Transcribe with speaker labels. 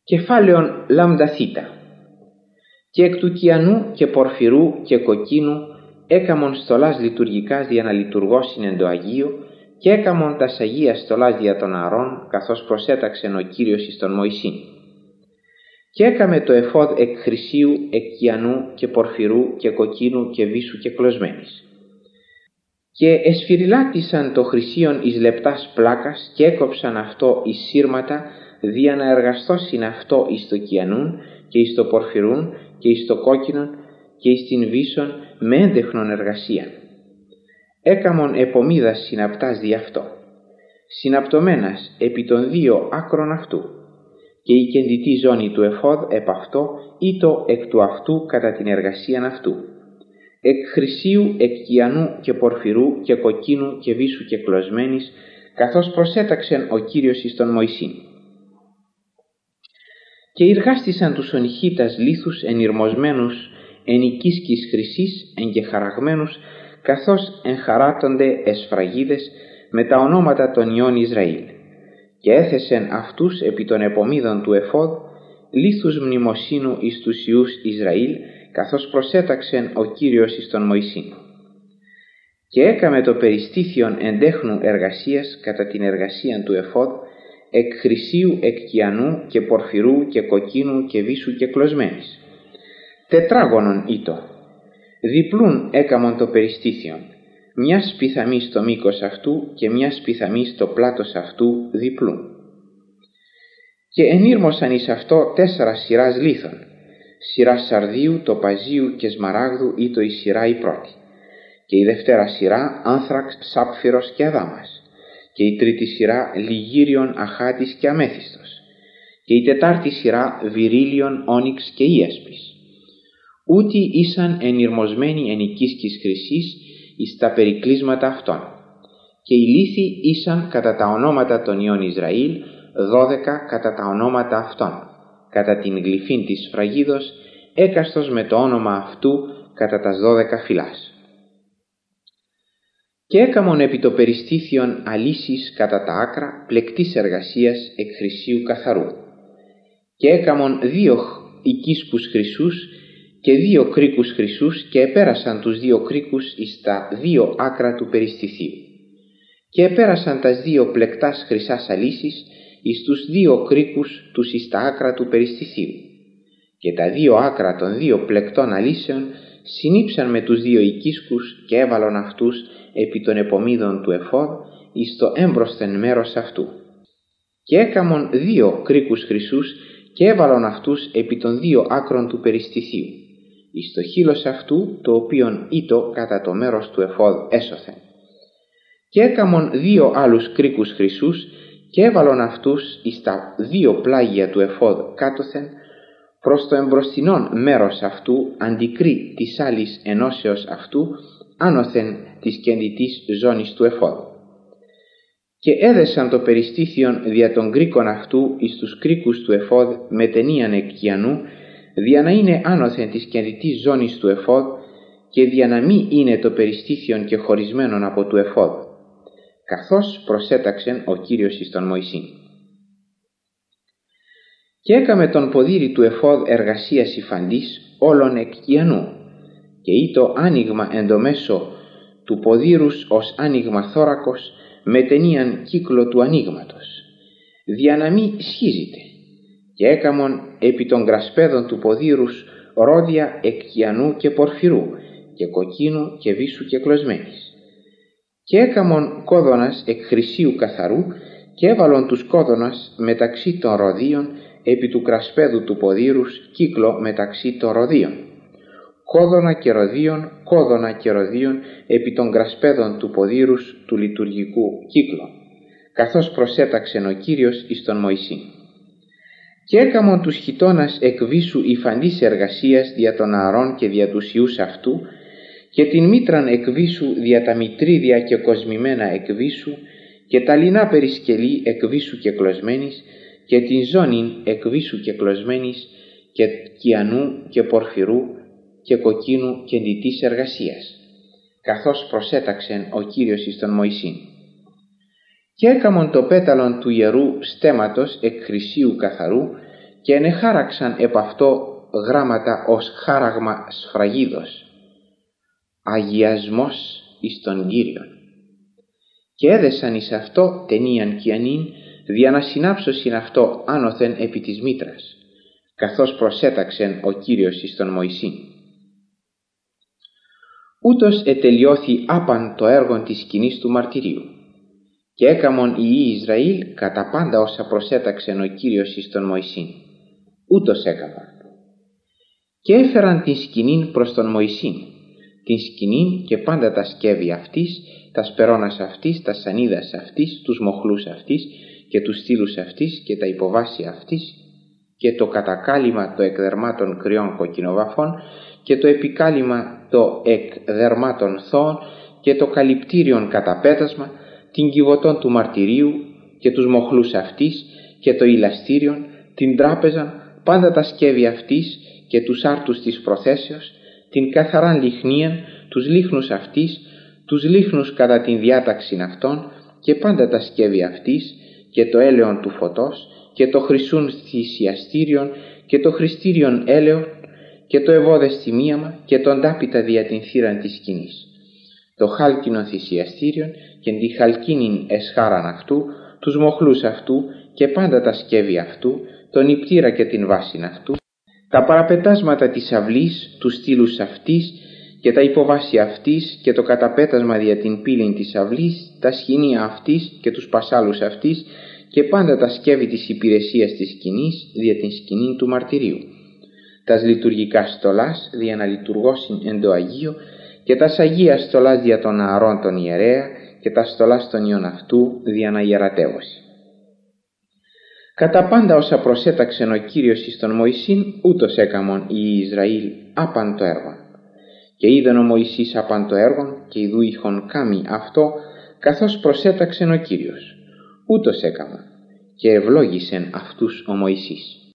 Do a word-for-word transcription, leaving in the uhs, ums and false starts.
Speaker 1: Κεφάλαιον λάμδαθήτα. Και εκ του κιανού και πορφυρού και κοκκίνου έκαμον στολάς λειτουργικάς δια να λειτουργώσιν εν το Αγίο, και έκαμον τας Αγίας στολάς δια των Αρών, καθώς προσέταξεν ο Κύριος εις τον Μωυσήν. Και έκαμε το εφόδ εκ χρυσίου, εκ κιανού και πορφυρού και κοκκίνου και βύσσου και κλωσμένης. Και εσφυριλάτησαν το χρυσίον εις λεπτάς πλάκας και έκοψαν αυτό εις σύρματα, δια να εργαστώσιν αυτό εις το κιανούν και εις το πορφυρούν και εις το κόκκινον και εις την βύσσον με έντεχνον εργασίαν. Έκαμον επομίδας συναπτάς δι' αυτό, συναπτωμένας επί των δύο άκρων αυτού, και η κεντητή ζώνη του εφόδ επ' αυτό ή το εκ του αυτού κατά την εργασίαν αυτού. Εκ χρυσίου, εκ κιανού και πορφυρού και κοκκίνου και βύσσου και κλωσμένης, καθώς προσέταξεν ο Κύριος εις τον Μωυσήν. Και εργάστησαν τους ονυχίτας λίθους ενηρμοσμένους εν οικίσκης χρυσής εγκεχαραγμένους, καθώς εγχαράτονται εσφραγίδες με τα ονόματα των υιών Ισραήλ, και έθεσεν αυτούς επί των επομίδων του εφόδ λίθους μνημοσύνου εις τους υιούς Ισραήλ, καθώς προσέταξεν ο Κύριος εις τον Μωυσήν. Και έκαμε το περιστήθιον εντέχνου εργασίας κατά την εργασίαν του εφόδ, εκ χρυσίου, εκ κιανού και πορφυρού και κοκκίνου και βύσσου και κλωσμένης. Τετράγωνον ήτο. Διπλούν έκαμον το περιστήθιον, μια σπιθαμή στο μήκος αυτού και μια σπιθαμή στο πλάτος αυτού διπλούν. Και ενήρμωσαν εις αυτό τέσσερα σειράς λίθων, σειρά σαρδίου, τοπαζίου και σμαράγδου ήτο η σειρά η πρώτη, και η δευτέρα σειρά άνθραξ, σάπφυρος και αδάμας, και η τρίτη σειρά λιγύριον, αχάτης και αμέθιστος, και η τετάρτη σειρά βυρίλιον, όνυξ και ίασπης. Ούτι ήσαν ενηρμοσμένοι εν οικίσκης χρυσής εις τα περικλείσματα αυτών, και οι λίθοι ήσαν κατά τα ονόματα των υιών Ισραήλ, δώδεκα κατά τα ονόματα αυτών, κατά την γλυφήν της σφραγίδος, έκαστος με το όνομα αυτού κατά τας δώδεκα φυλάς. Και έκαμον επί το περιστήθιον αλύσεις κατά τα άκρα πλεκτής εργασίας εκ χρυσίου καθαρού. Και έκαμον δύο οικίσκους χρυσούς και δύο κρίκους χρυσούς, και επέρασαν τους δύο κρίκους εις τα δύο άκρα του περιστηθίου. Και επέρασαν τας δύο πλεκτάς χρυσάς αλύσεις εις τους δύο κρίκους τους εις τα άκρα του περιστηθίου. Και τα δύο άκρα των δύο πλεκτών αλύσεων συνήψαν με τους δύο οικίσκους και έβαλον αυτούς επί των επομίδων του εφόδ εις το έμπροσθεν μέρος αυτού. Και έκαμον δύο κρίκους χρυσούς και έβαλον αυτούς επί των δύο άκρων του περιστηθίου, εις το χείλος αυτού, το οποίον ήτο κατά το μέρος του εφόδ έσωθεν. Και έκαμον δύο άλλους κρίκους χρυσούς και έβαλον αυτούς εις τα δύο πλάγια του εφόδ κάτωθεν, προς το εμπροστινόν μέρος αυτού αντικρί της άλλης ενώσεως αυτού, άνωθεν της κεντητής ζώνης του εφόδ. Και έδεσαν το περιστήθιον δια των κρίκων αυτού εις τους κρίκους του εφόδ με ταινίαν εκ κιανού, δια να είναι άνωθεν της κεντητής ζώνης του εφόδ, και δια να μη είναι το περιστήθιον και χωρισμένον από του εφόδ, καθώς προσέταξεν ο Κύριος εις τον Μωυσήν. Και έκαμε τον ποδήρι του εφόδ εργασίας υφαντής όλων εκ κιανού, και ήτο άνοιγμα εν το μέσο του ποδήρους ως άνοιγμα θώρακος με ταινίαν κύκλο του ανοίγματος, δια να μη σχίζεται. Και έκαμον επί των γρασπέδων του ποδήρους ρόδια εκ κιανού και πορφυρού και κοκκίνου και βύσσου και κλωσμένης. Και έκαμον κόδωνας εκ χρυσίου καθαρού και έβαλον τους κόδωνας μεταξύ των ροδίων επί του γρασπέδου του ποδήρους κύκλο μεταξύ των ροδίων. Κόδωνα και ροδίων, κόδωνα και ροδίων επί των γρασπέδων του ποδήρους του λειτουργικού κύκλου, καθώς προσέταξεν ο Κύριος εις τον Μωυσήν. Και έκαμον τους χιτώνας εκ βύσσου υφαντής εργασίας δια των Αρών και δια τους υιούς αυτού, και την μήτραν εκ βύσσου δια τα μητρίδια και κοσμημένα εκ βύσσου, και τα λινά περισκελή εκ βύσσου και κλωσμένης, και την ζώνην εκ βύσσου και κλωσμένης, και κιανού και πορφυρού και κοκκίνου και ντυτής εργασίας, καθώς προσέταξεν ο Κύριος εις τον Μωυσήν. Και έκαμον το πέταλον του ιερού στέματος εκ χρυσίου καθαρού, και ενεχάραξαν επ' αυτό γράμματα ως χάραγμα σφραγίδος, αγιασμός εις τον Κύριον. Και έδεσαν εις αυτό ταινίαν κιανήν, δια να συνάψωσιν αυτό άνωθεν επί της μήτρας, καθώς προσέταξεν ο Κύριος εις τον Μωυσήν. Ούτως ετελειώθη άπαν το έργον της σκηνής του μαρτυρίου, και έκαμον οι υιοί Ισραήλ κατά πάντα όσα προσέταξεν ο Κύριος εις τον Μωυσήν. Ούτως έκαμον. Και έφεραν την σκηνήν προς τον Μωυσήν, την σκηνήν και πάντα τα σκεύη αυτής, τα σπερώνας αυτής, τα σανίδας αυτής, τους μοχλούς αυτής και τους στήλους αυτής και τα υποβάσια αυτής και το κατακάλυμα το εκδερμάτων κρυών κοκκινοβαφών και το επικάλυμα το εκδερμάτων θώων και το καλυπτήριον καταπέτασμα, την κυβωτών του μαρτυρίου και τους μοχλούς αυτής και το ηλαστήριον, την τράπεζαν, πάντα τα σκεύη αυτής και τους άρτους της προθέσεως, την καθαράν λιχνίαν, τους λίχνους αυτής, τους λίχνους κατά την διάταξην αυτών και πάντα τα σκεύη αυτής και το έλεον του φωτός και το χρυσούν θυσιαστήριον και το χρηστήριον έλεον και το ευώδες θυμίαμα και τον τάπητα δια την θύραν της σκηνής, το χάλκινον θυσιαστήριον και τη χαλκίνην εσχάραν αυτού, τους μοχλούς αυτού και πάντα τα σκεύη αυτού, τον υπτήρα και την βάσιν αυτού, τα παραπετάσματα της αυλής, τους στήλους αυτής και τα υποβάσια αυτής και το καταπέτασμα δια την πύλην της αυλής, τα σχοινία αυτής και τους πασάλους αυτής και πάντα τα σκεύη της υπηρεσίας της σκηνής δια την σκηνήν του μαρτυρίου, τας λειτουργικά στολάς δια να λειτουργώσιν εν το Αγίο και τας Αγίας στολάς δια των Ααρών τον ιερέα και τα στολάς των ιών αυτού δια να ιερατεύωση. Κατά πάντα όσα προσέταξεν ο Κύριος εις τον Μωυσήν, ούτως έκαμον οι Ισραήλ άπαν το έργον. Και είδεν ο Μωυσής άπαν το έργον και ιδού είχον κάμει αυτό, καθώς προσέταξεν ο Κύριος. Ούτως έκαμον και ευλόγησεν αυτούς ο Μωυσής.